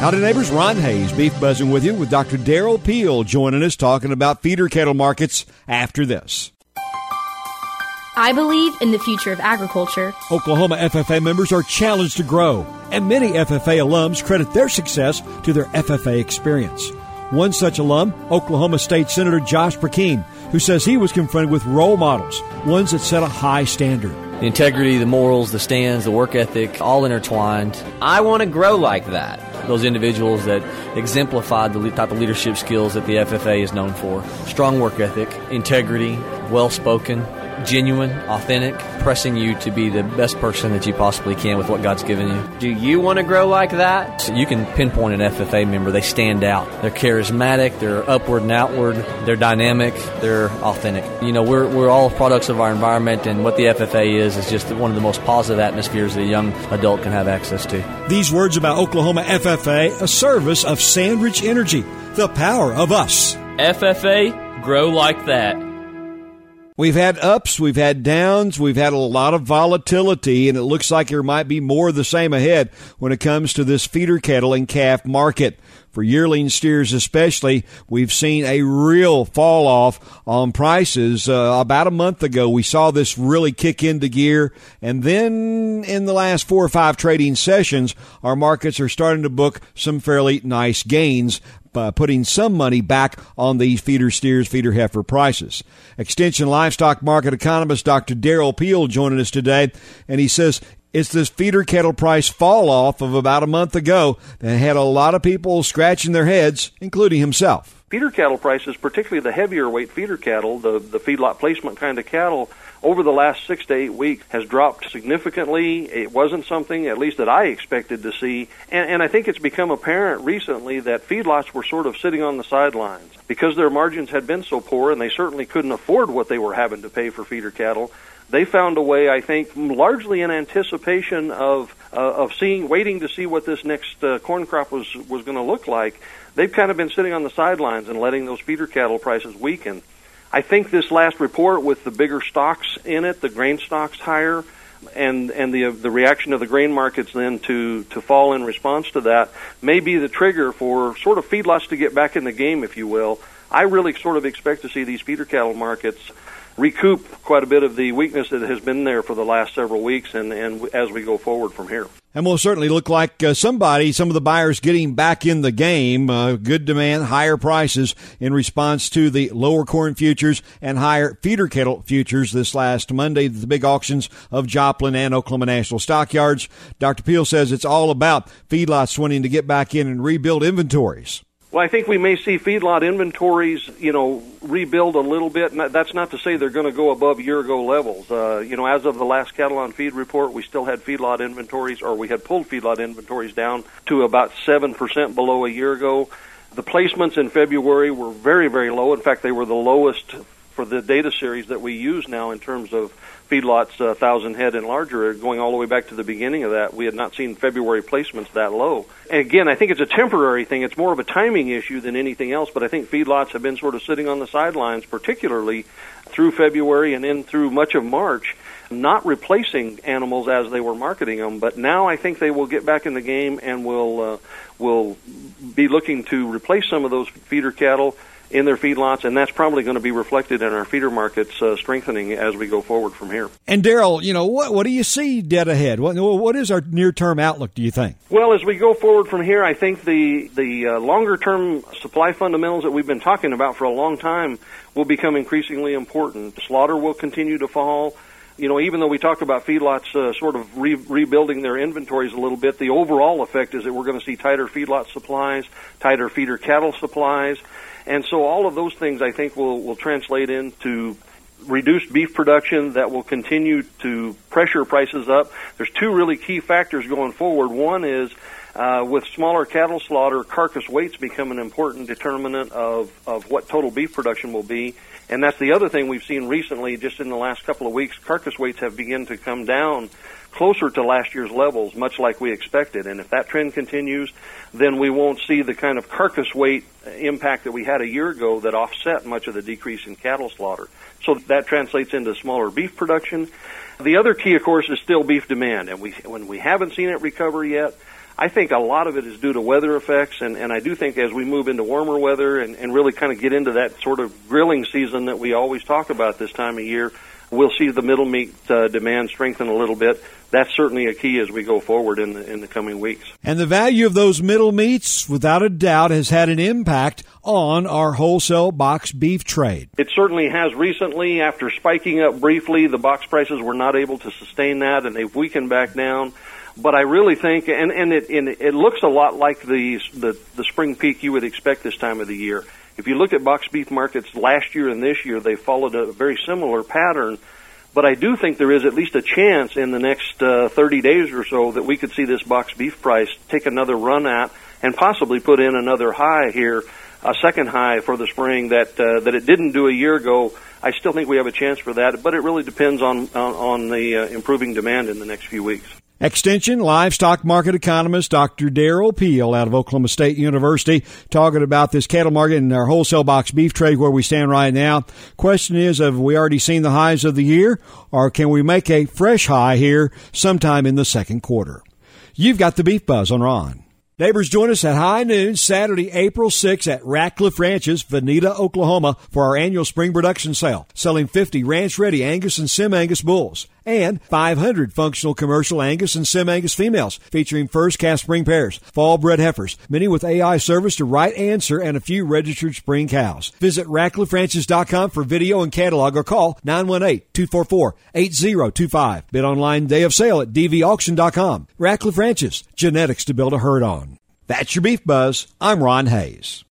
Howdy, neighbors. Ron Hayes, Beef Buzzing with you, with Dr. Darrell Peel joining us, talking about feeder cattle markets after this. I believe in the future of agriculture. Oklahoma FFA members are challenged to grow, and many FFA alums credit their success to their FFA experience. One such alum, Oklahoma State Senator Josh Burkeen, who says he was confronted with role models, ones that set a high standard. The integrity, the morals, the stands, the work ethic, all intertwined. I want to grow like that. Those individuals that exemplified the type of leadership skills that the FFA is known for. Strong work ethic, integrity, well-spoken, genuine, authentic, pressing you to be the best person that you possibly can with what God's given you. Do you want to grow like that? So you can pinpoint an FFA member. They stand out. They're charismatic. They're upward and outward. They're dynamic. They're authentic. You know, we're all products of our environment, and what the FFA is just one of the most positive atmospheres that a young adult can have access to. These words about Oklahoma FFA, a service of Sandridge Energy, the power of us. FFA, grow like that. We've had ups, we've had downs, we've had a lot of volatility, and it looks like there might be more of the same ahead when it comes to this feeder cattle and calf market. For yearling steers especially, we've seen a real fall off on prices. About a month ago, we saw this really kick into gear, and then in the last 4 or 5 trading sessions, our markets are starting to book some fairly nice gains, putting some money back on these feeder steers, feeder heifer prices. Extension livestock market economist Dr. Darrell Peel joining us today, and he says it's this feeder cattle price fall off of about a month ago that had a lot of people scratching their heads, including himself. Feeder cattle prices, particularly the heavier weight feeder cattle, the feedlot placement kind of cattle, over the last 6 to 8 weeks has dropped significantly. It wasn't something, at least that I expected to see. And I think it's become apparent recently that feedlots were sort of sitting on the sidelines because their margins had been so poor, and they certainly couldn't afford what they were having to pay for feeder cattle. They found a way, I think, largely in anticipation of waiting to see what this next corn crop was going to look like. They've kind of been sitting on the sidelines and letting those feeder cattle prices weaken. I think this last report with the bigger stocks in it, the grain stocks higher, and the reaction of the grain markets then to fall in response to that may be the trigger for sort of feedlots to get back in the game, if you will. I really sort of expect to see these feeder cattle markets recoup quite a bit of the weakness that has been there for the last several weeks and as we go forward from here. And will certainly look like some of the buyers getting back in the game. Good demand, higher prices in response to the lower corn futures and higher feeder cattle futures this last Monday, the big auctions of Joplin and Oklahoma National Stockyards. Dr. Peel says it's all about feedlots wanting to get back in and rebuild inventories. Well, I think we may see feedlot inventories, rebuild a little bit. That's not to say they're going to go above year-ago levels. As of the last Cattle on Feed report, we still had feedlot inventories, or we had pulled feedlot inventories down to about 7% below a year ago. The placements in February were very, very low. In fact, they were the lowest for the data series that we use now in terms of feedlots 1,000 head and larger, going all the way back to the beginning of that. We had not seen February placements that low. And again, I think it's a temporary thing. It's more of a timing issue than anything else, but I think feedlots have been sort of sitting on the sidelines, particularly through February and in through much of March, not replacing animals as they were marketing them. But now I think they will get back in the game and will be looking to replace some of those feeder cattle in their feedlots, and that's probably going to be reflected in our feeder markets strengthening as we go forward from here. And Darrell, what do you see dead ahead? What is our near-term outlook, do you think? Well, as we go forward from here, I think the longer-term supply fundamentals that we've been talking about for a long time will become increasingly important. Slaughter will continue to fall. Even though we talk about feedlots sort of rebuilding their inventories a little bit, the overall effect is that we're going to see tighter feedlot supplies, tighter feeder cattle supplies. And so all of those things, I think, will translate into reduced beef production that will continue to pressure prices up. There's two really key factors going forward. One is with smaller cattle slaughter, carcass weights become an important determinant of what total beef production will be. And that's the other thing we've seen recently, just in the last couple of weeks. Carcass weights have begun to come down closer to last year's levels, much like we expected. And if that trend continues, then we won't see the kind of carcass weight impact that we had a year ago that offset much of the decrease in cattle slaughter. So that translates into smaller beef production. The other key, of course, is still beef demand. And when we haven't seen it recover yet, I think a lot of it is due to weather effects, and I do think as we move into warmer weather and really kind of get into that sort of grilling season that we always talk about this time of year, we'll see the middle meat demand strengthen a little bit. That's certainly a key as we go forward in the coming weeks. And the value of those middle meats, without a doubt, has had an impact on our wholesale box beef trade. It certainly has recently. After spiking up briefly, the box prices were not able to sustain that, and they've weakened back down. But I really think, and it looks a lot like the spring peak you would expect this time of the year. If you look at box beef markets last year and this year, they followed a very similar pattern. But I do think there is at least a chance in the next 30 days or so that we could see this box beef price take another run at and possibly put in another high here, a second high for the spring that it didn't do a year ago. I still think we have a chance for that, but it really depends on the improving demand in the next few weeks. Extension livestock market economist Dr. Darrell Peel out of Oklahoma State University talking about this cattle market and our wholesale box beef trade where we stand right now. Question is, have we already seen the highs of the year, or can we make a fresh high here sometime in the second quarter? You've got the Beef Buzz on Ron. Neighbors, join us at high noon Saturday, April 6th at Ratcliffe Ranches, Veneta, Oklahoma for our annual spring production sale, selling 50 ranch-ready Angus and Sim-Angus bulls and 500 functional commercial Angus and Sim-Angus females featuring first calf spring pairs, fall-bred heifers, many with AI service to right answer, and a few registered spring cows. Visit RatcliffeRanches.com for video and catalog or call 918-244-8025. Bid online day of sale at dvauction.com. Ratcliffe Ranches, genetics to build a herd on. That's your Beef Buzz. I'm Ron Hayes.